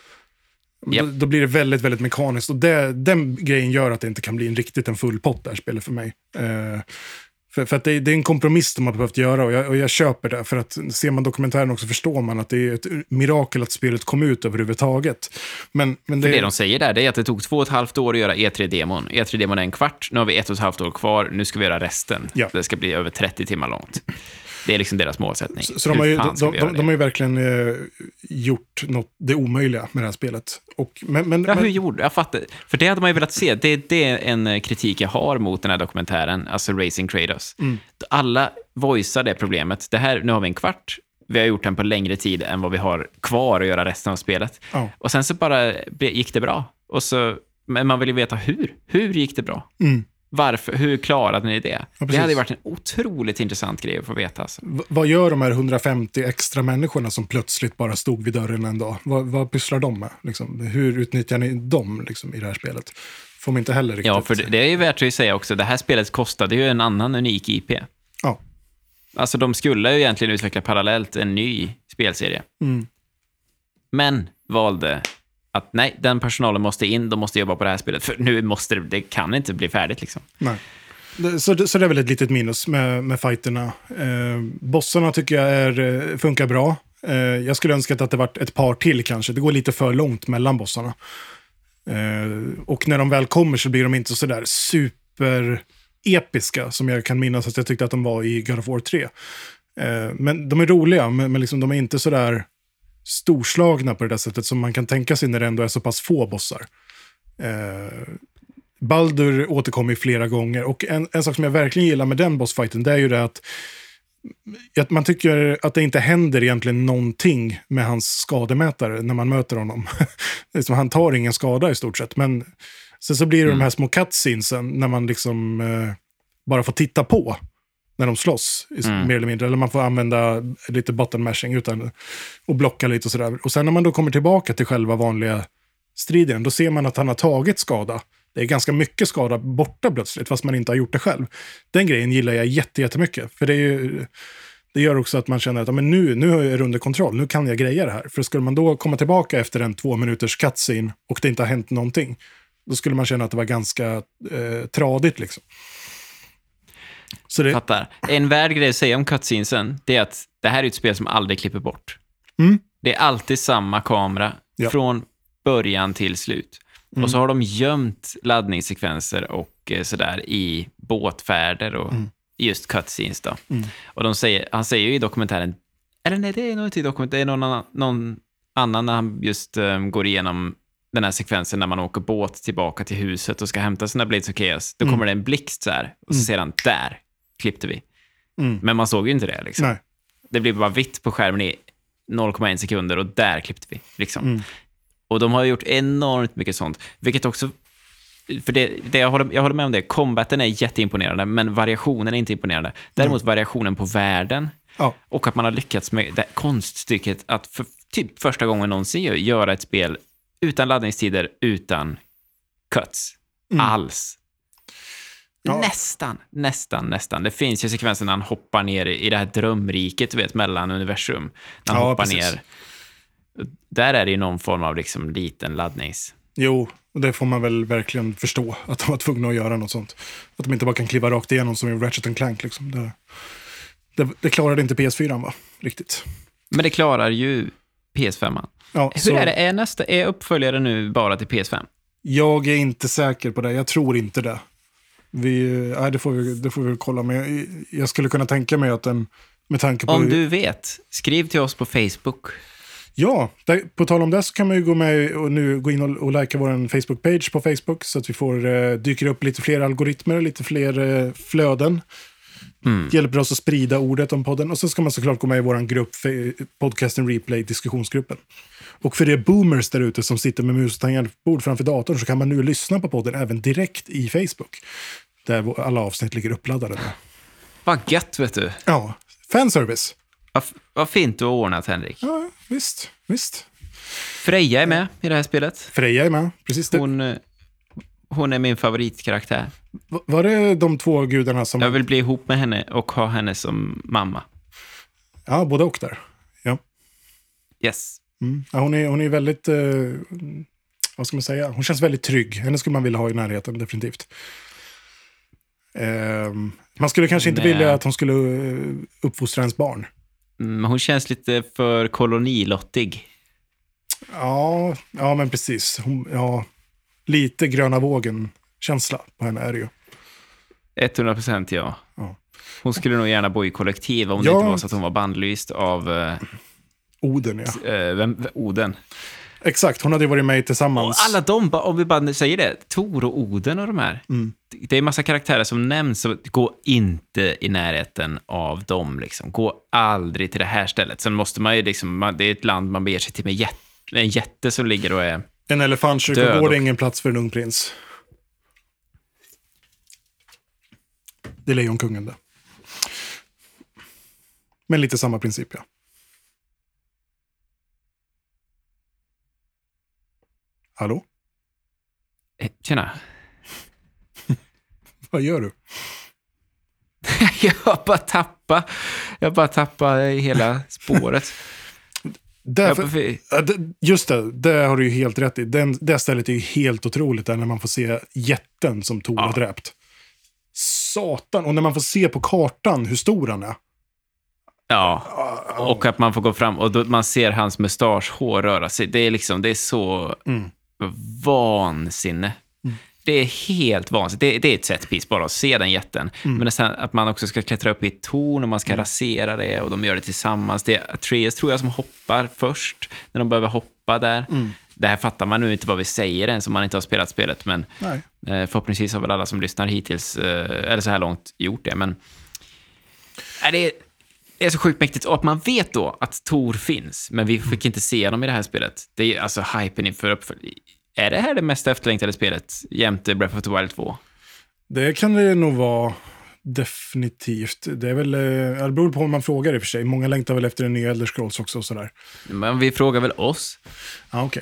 Då blir det väldigt, väldigt mekaniskt. Och den grejen gör att det inte kan bli en full pott där spelet för mig. För att det är en kompromiss de har behövt göra och jag köper det. För att ser man dokumentären också förstår man att det är ett mirakel att spelet kom ut överhuvudtaget. Men det de säger där det är att det tog 2,5 år att göra E3-demon. E3-demon är en kvart, nu har vi 1,5 år kvar, nu ska vi göra resten. Ja. Det ska bli över 30 timmar långt. Det är liksom deras målsättning. Så de har ju verkligen gjort det omöjliga med det här spelet. Hur gjorde jag? Fattar. För det hade man ju velat se. Det är en kritik jag har mot den här dokumentären, alltså Racing Kratos. Alla voicear det problemet. Det här, nu har vi en kvart. Vi har gjort den på längre tid än vad vi har kvar att göra resten av spelet. Och sen så bara gick det bra. Men man vill ju veta hur. Hur gick det bra? Varför? Hur klarade ni det? Ja, det hade varit en otroligt intressant grej att få veta. Alltså. Vad gör de här 150 extra människorna som plötsligt bara stod vid dörren en dag? Vad pysslar de med? Liksom? Hur utnyttjar ni dem liksom, i det här spelet? Får man inte heller riktigt... Ja, för det är ju värt att säga också. Det här spelet kostade ju en annan unik IP. Ja. Alltså de skulle ju egentligen utveckla parallellt en ny spelserie. Men valde... att nej, den personalen måste in, de måste jobba på det här spelet. För nu det kan inte bli färdigt liksom. Nej. Så det är väl ett litet minus med fighterna. Bossarna tycker jag funkar bra. Jag skulle önska att det varit ett par till kanske. Det går lite för långt mellan bossarna. Och när de väl kommer så blir de inte så där super episka som jag kan minnas att jag tyckte att de var i God of War 3. Men de är roliga, men liksom, de är inte så där storslagna på det där sättet som man kan tänka sig när det ändå är så pass få bossar. Baldur återkommer flera gånger och en sak som jag verkligen gillar med den bossfighten det är ju det att man tycker att det inte händer egentligen någonting med hans skademätare när man möter honom. Han tar ingen skada i stort sett, men sen så blir det de här små cutscenesen när man liksom bara får titta på när de slåss, mer eller mindre. Eller man får använda lite button mashing utan och blocka lite och sådär. Och sen när man då kommer tillbaka till själva vanliga striden, då ser man att han har tagit skada. Det är ganska mycket skada borta plötsligt, fast man inte har gjort det själv. Den grejen gillar jag jättemycket. För det gör också att man känner att men nu är det under kontroll. Nu kan jag greja det här. För skulle man då komma tillbaka efter en 2 minuters cutscene och det inte har hänt någonting, då skulle man känna att det var ganska tradigt liksom. Så Fattar. En värd grej att säga om cutscenesen, det är att det här är ett spel som aldrig klipper bort. Det är alltid samma kamera från början till slut. Och så har de gömt laddningssekvenser och sådär i båtfärder och just cutscenes då. Och han säger ju i dokumentären, eller nej, det är nog inte i dokumentären, det är någon annan när han just går igenom den här sekvensen när man åker båt tillbaka till huset och ska hämta sina Blades of Chaos. Då kommer det en blixt så här och så ser han, där klippte vi. Men man såg ju inte det liksom. Nej. Det blir bara vitt på skärmen i 0,1 sekunder och där klippte vi. Liksom. Och de har gjort enormt mycket sånt. Vilket också... För jag håller med om det. Combaten är jätteimponerande, men variationen är inte imponerande. Däremot variationen på världen och att man har lyckats med det konststycket att för typ första gången någonsin göra ett spel utan laddningstider, utan cuts alls. Ja. Nästan. Det finns ju sekvenser när han hoppar ner i det här drömriket, du vet, mellan universum. När han hoppar ner. Där är det ju någon form av liksom liten laddnings... Jo, och det får man väl verkligen förstå, att de var tvungna att göra något sånt. Att de inte bara kan kliva rakt igenom som i Ratchet & Clank. Liksom. Det klarade inte PS4, va? Riktigt. Men det klarar ju PS5. Ja, hur är det? Är uppföljare nu bara till PS5? Jag är inte säker på det. Jag tror inte det. Det får vi kolla med. Jag skulle kunna tänka mig att den, med tanke på... Om du vet, skriv till oss på Facebook. Ja, på tal om det så kan man ju gå in och likea vår Facebook-page på Facebook så att vi dyker upp lite fler algoritmer, lite fler flöden. Hjälper oss att sprida ordet om podden. Och så ska man såklart gå med i vår grupp, Podcasten Replay, diskussionsgruppen. Och för er boomers där ute som sitter med mus och tangentbord framför datorn så kan man nu lyssna på podden även direkt i Facebook. Där alla avsnitt ligger uppladdade. Vad gött, vet du. Ja, fanservice. Vad fint du har ordnat, Henrik. Ja, visst. Freja är med i det här spelet. Freja är med, precis. Hon är min favoritkaraktär. Var det de två gudarna som... Jag vill bli ihop med henne och ha henne som mamma. Ja, både och där. Ja. Yes. Ja, hon är väldigt... vad ska man säga? Hon känns väldigt trygg. Henne skulle man vilja ha i närheten, definitivt. Man skulle kanske inte vilja att hon skulle uppfostra ens barn. Hon känns lite för kolonilottig. Ja, men precis. Lite gröna vågen-känsla på henne är det ju. 100%, ja. Hon skulle nog gärna bo i kollektiv om det inte var så att hon var bandlyst av... Oden, ja. Oden. Exakt, hon hade ju varit med tillsammans. Och alla de, om vi bara säger det, Tor och Oden och de här. Det är massa karaktärer som nämns, så gå inte i närheten av dem. Liksom. Gå aldrig till det här stället. Sen måste man ju liksom, det är ett land man beger sig till med en jätte som ligger och är en elefantkyrka går det ingen plats för en ung prins. Det är Lejonkungen det. Men lite samma princip, ja. Hallå? Tjena. Vad gör du? Jag bara tappar hela spåret. Just det har du ju helt rätt i. Det stället är ju helt otroligt där när man får se jätten som Tor har dräpt. Satan, och när man får se på kartan hur stor han är. Ja, och att man får gå fram och då man ser hans mustaschhår röra sig. Det är så vansinne. Det är helt vansinnigt. Det är ett setpiece bara att se den jätten. Men nästan att man också ska klättra upp i ett torn och man ska rasera det och de gör det tillsammans. Det är Atreus, tror jag, som hoppar först när de behöver hoppa där. Det här fattar man nu inte vad vi säger än som man inte har spelat spelet, men förhoppningsvis har väl alla som lyssnar hittills eller så här långt gjort det. Men det är så sjukt mäktigt. Och att man vet då att Tor finns, men vi fick inte se dem i det här spelet. Det är alltså hypen inför uppföljning. Är det här det mest efterlängtade spelet jämte Breath of the Wild 2? Det kan det nog vara, definitivt. Det är väl, det beror på om man frågar i och för sig. Många längtar väl efter en ny Elder Scrolls också och sådär. Men vi frågar väl oss? Ja, okej.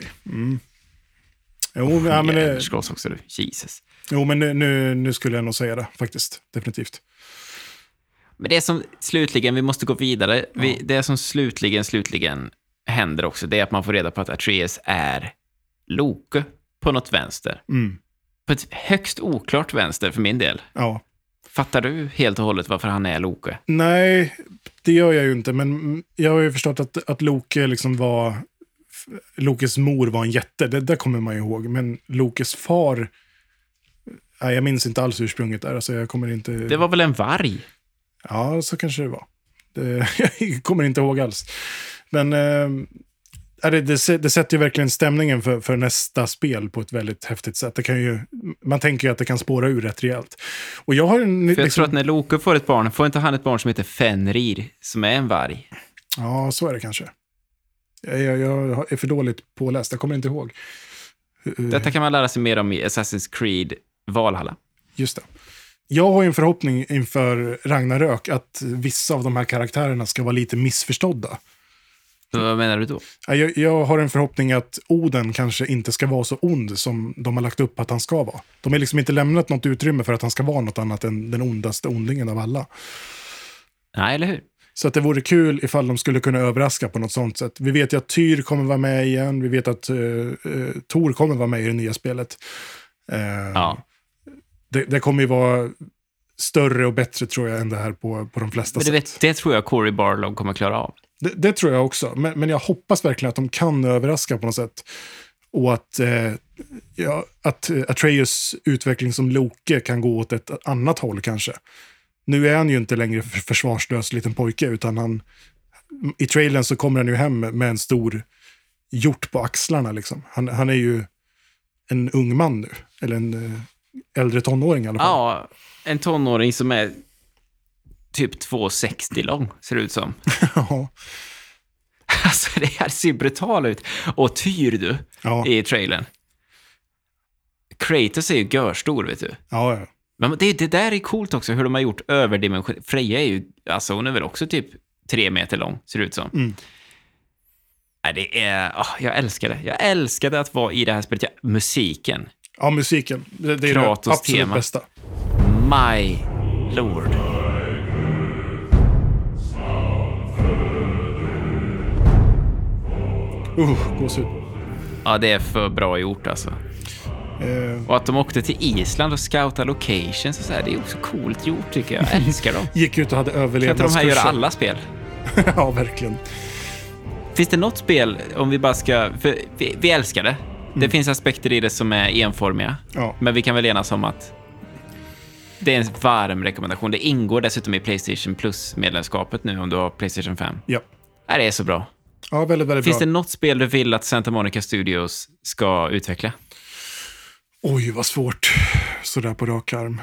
Jo, men Elder Scrolls också, Jesus. Jo, men nu skulle jag nog säga det, faktiskt. Definitivt. Men det som slutligen, vi måste gå vidare. Det som slutligen händer också, det är att man får reda på att Atreus är Loke på något vänster. På ett högst oklart vänster för min del. Ja. Fattar du helt och hållet varför han är Loke? Nej, det gör jag ju inte. Men jag har ju förstått att Loke liksom var... Lokes mor var en jätte. Det kommer man ju ihåg. Men Lokes far... Nej, jag minns inte alls ursprunget där. Alltså jag kommer inte... Det var väl en varg? Ja, så kanske det var. Jag kommer inte ihåg alls. Men... Det sätter ju verkligen stämningen för nästa spel på ett väldigt häftigt sätt. Man tänker ju att det kan spåra ur rätt rejält. Och jag har jag tror att när Loke får ett barn, får inte han ett barn som heter Fenrir, som är en varg? Ja, så är det kanske. Jag är för dåligt påläst, jag kommer inte ihåg. Detta kan man lära sig mer om i Assassin's Creed Valhalla. Just det. Jag har en förhoppning inför Ragnarök att vissa av de här karaktärerna ska vara lite missförstådda. Vad menar du då? Jag har en förhoppning att Oden kanske inte ska vara så ond som de har lagt upp att han ska vara. De har liksom inte lämnat något utrymme för att han ska vara något annat än den ondaste ondingen av alla. Nej, eller hur? Så att det vore kul ifall de skulle kunna överraska på något sånt sätt. Vi vet ju att Tyr kommer vara med igen. Vi vet att Thor kommer vara med i det nya spelet. Ja. Det kommer ju vara större och bättre tror jag än det här på de flesta sätt. Vet, det tror jag Cory Barlog kommer klara av. Det tror jag också. Men jag hoppas verkligen att de kan överraska på något sätt. Och att Atreus utveckling som Loke kan gå åt ett annat håll kanske. Nu är han ju inte längre försvarslös liten pojke, utan i trailern så kommer han ju hem med en stor hjort på axlarna liksom. Han är ju en ung man nu, eller en äldre tonåring i alla fall. Ja, en tonåring som är typ 2,60 lång, ser det ut som. Ja. Alltså det här ser brutal ut. Och Tyr i trailern. Kratos är ju görstor, vet du. Ja. Men det där är coolt också, hur de har gjort överdimension. Freja är ju, alltså hon är väl också typ 3 meter lång, ser det ut som. Mm. Det är, jag älskar det. Jag älskade att vara i det här spelet. musiken. Ja, musiken. Det är Kratos det absolut tema. Bästa. My Lord. Gåshud. Ja, det är för bra gjort alltså. Och att de åkte till Island och scoutade locations och så här, det är också coolt gjort tycker jag. Jag älskar dem. Gick ut och hade överlevnadskurser. Kan inte de här göra alla spel? Ja, verkligen. Finns det något spel, om vi bara ska... För vi älskar det. Det finns aspekter i det som är enformiga. Ja. Men vi kan väl enas om att det är en varm rekommendation. Det ingår dessutom i PlayStation Plus-medlemskapet nu om du har PlayStation 5. Ja. Det är så bra. Ja, väldigt, väldigt Finns bra. det något spel du vill att Santa Monica Studios ska utveckla? Oj, vad svårt. Sådär på rak arm.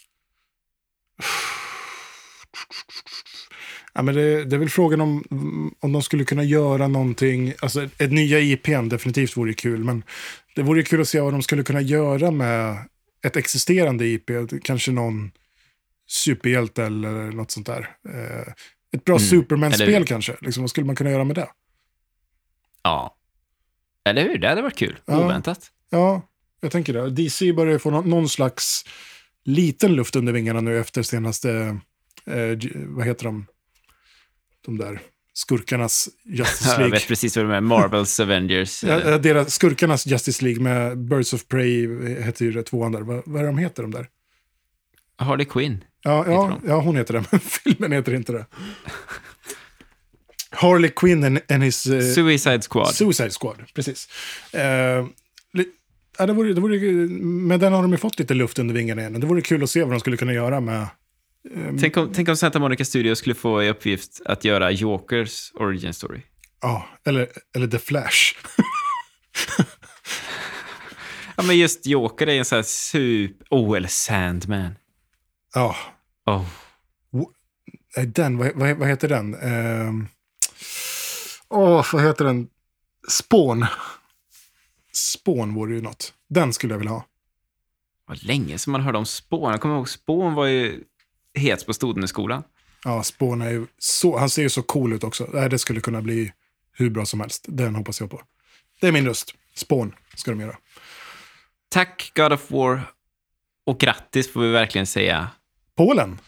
Ja, men det är väl frågan om de skulle kunna göra någonting. Alltså ett nya IPn definitivt vore kul. Men det vore kul att se vad de skulle kunna göra med ett existerande IP. Kanske någon superhjälte eller något sånt där. Ett bra Superman-spel kanske. Liksom, vad skulle man kunna göra med det? Ja. Eller hur? Det hade varit kul. Oväntat. Ja, jag tänker det. DC börjar få någon slags liten luft under vingarna nu efter senaste... vad heter de? De där skurkarnas Justice League. Jag vet precis vad det är. Marvels Avengers. Deras skurkarnas Justice League med Birds of Prey heter ju det, 2 där. Vad är de heter de där? Harley Quinn. Ja, hon heter det, men filmen heter inte det. Harley Quinn and his... Suicide Squad. Suicide Squad, precis. Det vore, med den har de ju fått lite luft under vingarna igen. Det vore kul att se vad de skulle kunna göra med... Tänk om Santa Monica Studios skulle få i uppgift att göra Jokers origin story. Ja, eller The Flash. Ja, men just Joker är en sån här eller Sandman. Ja. Den, vad heter den? Vad heter den? Spawn vore ju något. Den skulle jag vilja ha. Vad länge som man hörde om Spawn. Jag kommer ihåg, Spawn var ju het på Stodenskolan. Ja, Spawn är ju han ser ju så cool ut också. Det skulle kunna bli hur bra som helst. Den hoppas jag på. Det är min röst. Spawn ska de göra. Tack God of War. Och grattis får vi verkligen säga. Polen.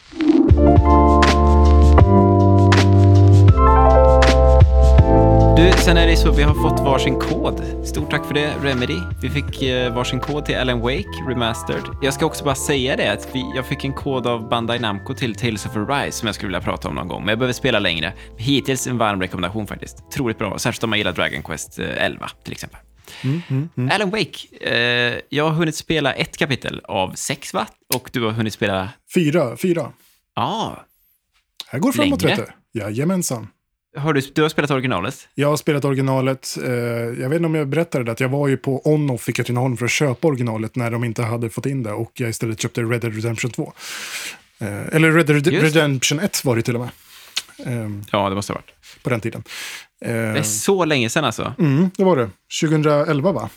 Du, sen är det så att vi har fått varsin kod. Stort tack för det, Remedy. Vi fick varsin kod till Alan Wake Remastered. Jag ska också bara säga det att jag fick en kod av Bandai Namco till Tales of Arise som jag skulle vilja prata om någon gång. Men jag behöver spela längre. Hittills en varm rekommendation faktiskt. Troligt bra, särskilt om man gillar Dragon Quest 11 till exempel. Alan Wake, jag har hunnit spela 1 kapitel av 6, va? Och du har hunnit spela... 4. Ja. Här går framåt, vet du. Jajamensan. Du har spelat originalet? Jag har spelat originalet. Jag vet inte om jag berättade det, att jag var ju på On-Off i Katrineholm för att köpa originalet när de inte hade fått in det. Och jag istället köpte Red Dead Redemption 2. Eller Red Dead Redemption 1 var det till och med. Ja, det måste ha varit. På den tiden. Det är så länge sedan alltså. Det var det. 2011 va?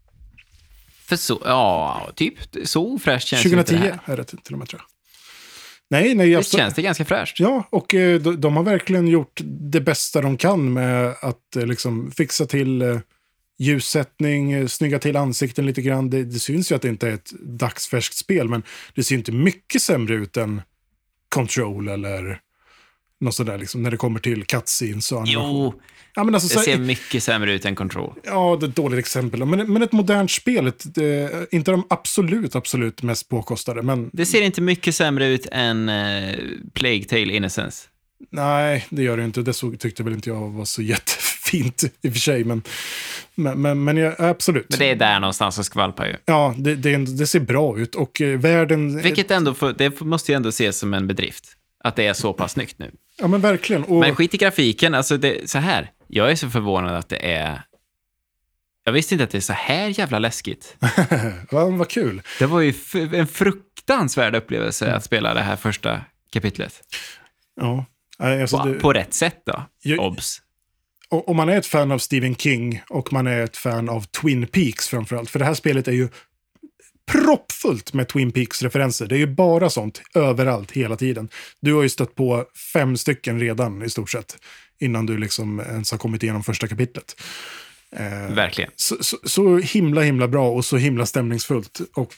För så, ja, typ så ofräscht känns 2010 det här. är det till och med, tror jag. Nej, det känns det ganska fräscht. Ja, och de har verkligen gjort det bästa de kan med att liksom fixa till ljussättning, snygga till ansikten lite grann. Det syns ju att det inte är ett dagsfärskt spel, men det ser inte mycket sämre ut än Control eller något sådär, liksom, när det kommer till cutscenes och animation. Jo, ja, men alltså, det ser mycket sämre ut än Control. Ja, det är ett dåligt exempel. Men ett modernt spel, inte de absolut mest påkostade. Men det ser inte mycket sämre ut än Plague Tale Innocence. Nej, det gör det inte. Det tyckte väl inte jag var så jättefint i och för sig. Men ja, absolut. Men det är där någonstans att skvalpa ju. Ja, det ser bra ut. Och världen... Vilket ändå, det måste ju ändå ses som en bedrift. Att det är så pass snyggt nu. Ja, men verkligen. Men skit i grafiken, alltså så här. Jag är så förvånad att det är... Jag visste inte att det är så här jävla läskigt. Vad kul. Det var ju en fruktansvärd upplevelse att spela det här första kapitlet. Ja. Alltså på rätt sätt då, obs. Om man är ett fan av Stephen King och man är ett fan av Twin Peaks framförallt. För det här spelet är ju proppfullt med Twin Peaks-referenser. Det är ju bara sånt överallt hela tiden. Du har ju stött på 5 stycken redan i stort sett innan du liksom ens har kommit igenom första kapitlet. Verkligen. Så himla bra och så himla stämningsfullt. Och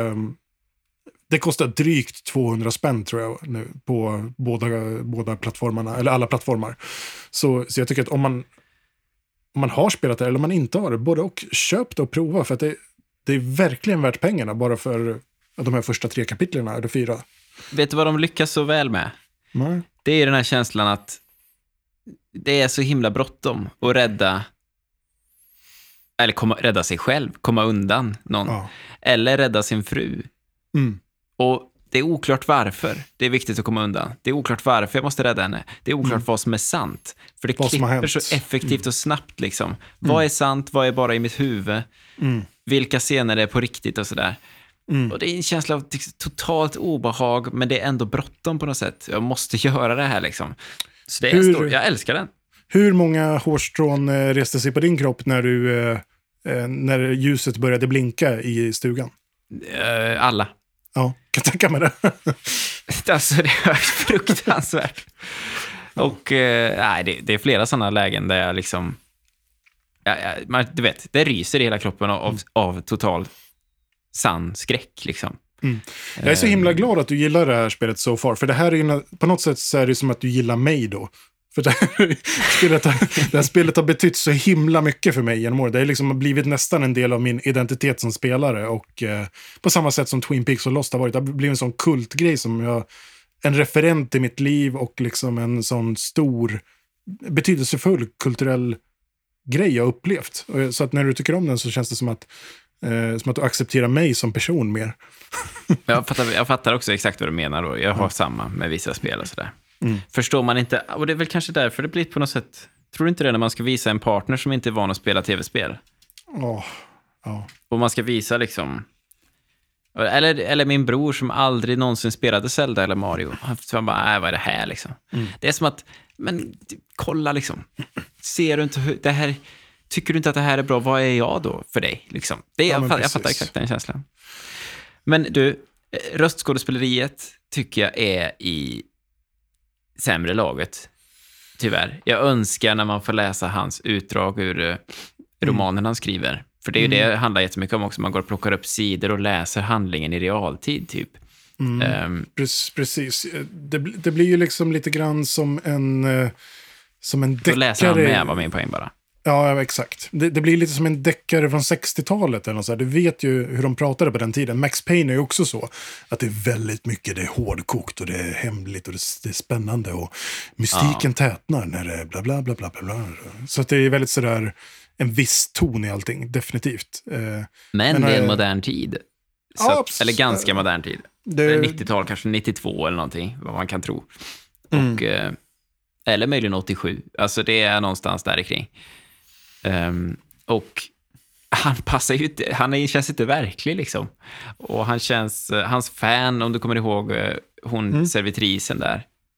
det kostar drygt 200 spänn tror jag nu på båda plattformarna, eller alla plattformar. Så jag tycker att om man har spelat det eller om man inte har det, både och köp det och prova, för att det är verkligen värt pengarna bara för de här första 3 kapitlerna, eller 4. Vet du vad de lyckas så väl med? Nej. Det är den här känslan att det är så himla bråttom att rädda sig själv, komma undan någon. Ja. Eller rädda sin fru. Och det är oklart varför det är viktigt att komma undan. Det är oklart varför jag måste rädda henne. Det är oklart vad som är sant. För det klipper så effektivt och snabbt liksom. Vad är sant, vad är bara i mitt huvud? Vilka scener är på riktigt och sådär. Och det är en känsla av totalt obehag, men det är ändå bråttom på något sätt. Jag måste göra det här liksom. Så det är jag älskar den. Hur många hårstrån reste sig på din kropp när ljuset började blinka i stugan? Alla. Ja, kan tänka mig det. Alltså det är fruktansvärt. Och det är flera sådana lägen där jag liksom... du vet, det ryser i hela kroppen av total sann skräck liksom. Jag är så himla glad att du gillar det här spelet so far. För det här är på något sätt så är det som att du gillar mig då. För det här spelet har betytt så himla mycket för mig genom året. Det har liksom blivit nästan en del av min identitet som spelare. Och på samma sätt som Twin Peaks och Lost har varit. Det har blivit en sån kultgrej som en referent i mitt liv och liksom en sån stor, betydelsefull kulturell grej jag upplevt. Så att när du tycker om den så känns det som att du accepterar mig som person mer. Jag fattar också exakt vad du menar då. Jag har samma med vissa spel och sådär. Förstår man inte, och det är väl kanske därför det blir på något sätt, tror du inte det, när man ska visa en partner som inte är van att spela tv-spel? Och man ska visa liksom, eller min bror som aldrig någonsin spelade Zelda eller Mario, så man bara, vad är det här liksom? Det är som att, men kolla liksom, ser du inte hur, det här, tycker du inte att det här är bra, vad är jag då för dig liksom? Jag fattar exakt den känslan. Men du, röstskådespeleriet tycker jag är i sämre laget, tyvärr. Jag önskar när man får läsa hans utdrag ur romanen han skriver. För det är ju det handlar jättemycket om också. Man går och plockar upp sidor och läser handlingen i realtid, typ. Precis. Det blir ju liksom lite grann som en deckare. Då läser han med, var min poäng bara. Ja, exakt. Det blir lite som en deckare från 60-talet. Eller något så här. Du vet ju hur de pratade på den tiden. Max Payne är ju också så. Att det är väldigt mycket, det är hårdkokt och det är hemligt och det är spännande. Och mystiken tätnar när det är bla bla bla bla bla. Så att det är väldigt sådär en viss ton i allting, definitivt. Men det är en modern tid. Eller ganska modern tid. Det är 90-tal, kanske 92 eller någonting, vad man kan tro. Och, eller möjligen 87. Alltså det är någonstans där kring. Och han passar ju inte, han känns inte verklig liksom. Och han känns, hans fan, om du kommer ihåg hon servitrisen där,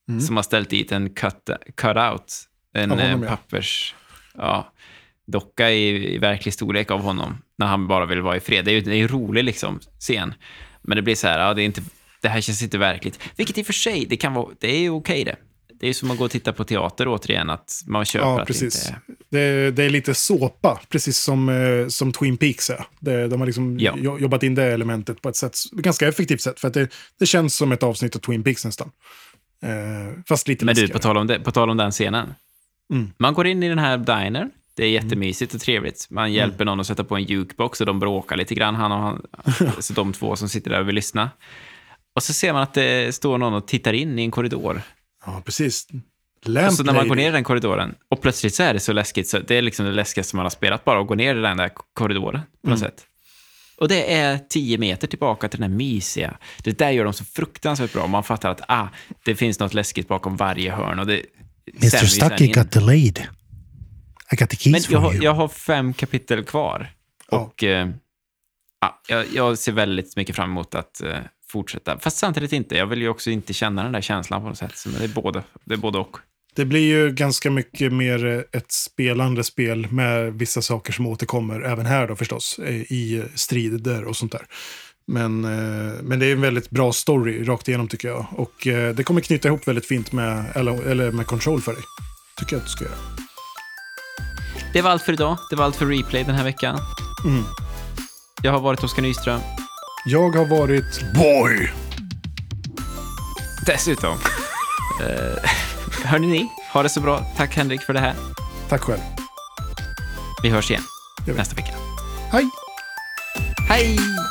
som har ställt dit en cut-out. En pappers... Ja, docka i verklig storlek av honom när han bara vill vara i fred. Det är ju en rolig liksom, scen. Men det blir så här, ja, det här känns inte verkligt. Vilket i och för sig, det är ju okej det. Det är ju som att gå och titta på teater återigen, att man köper att precis. Det är lite såpa, precis som Twin Peaks är. De har liksom jobbat in det elementet på ett sätt, ganska effektivt sätt, för att det känns som ett avsnitt av Twin Peaks nästan. Fast lite läskigare. Men du, på tal om den scenen. Man går in i den här dinern. Det är jättemysigt och trevligt. Man hjälper någon att sätta på en jukebox och de bråkar lite grann, han så de två som sitter där och vill lyssna. Och så ser man att det står någon och tittar in i en korridor. Ja, precis. Och så när man går ner i den korridoren och plötsligt så är det så läskigt, så det är liksom det läskigaste man har spelat, bara att gå ner i den där korridoren på något sätt. Och det är 10 meter tillbaka till den här mysiga. Det där gör de så fruktansvärt bra. Man fattar att det finns något läskigt bakom varje hörn. Och det Mr. Stucky got delayed. I got the keys for you. Jag har 5 kapitel kvar. Och jag ser väldigt mycket fram emot att fortsätta. Fast samtidigt inte. Jag vill ju också inte känna den där känslan på något sätt. Så det är både och. Det blir ju ganska mycket mer ett spelande spel med vissa saker som återkommer även här då förstås, i strider och sånt där. Men det är en väldigt bra story rakt igenom tycker jag. Och det kommer knyta ihop väldigt fint med Control för dig. Tycker jag att du ska göra. Det var allt för idag. Det var allt för Replay den här veckan. Jag har varit Oskar Nyström. Jag har varit Boy. Dessutom. Hörni ni, ha det så bra. Tack Henrik för det här. Tack själv. Vi hörs igen nästa vecka. Hej. Hej.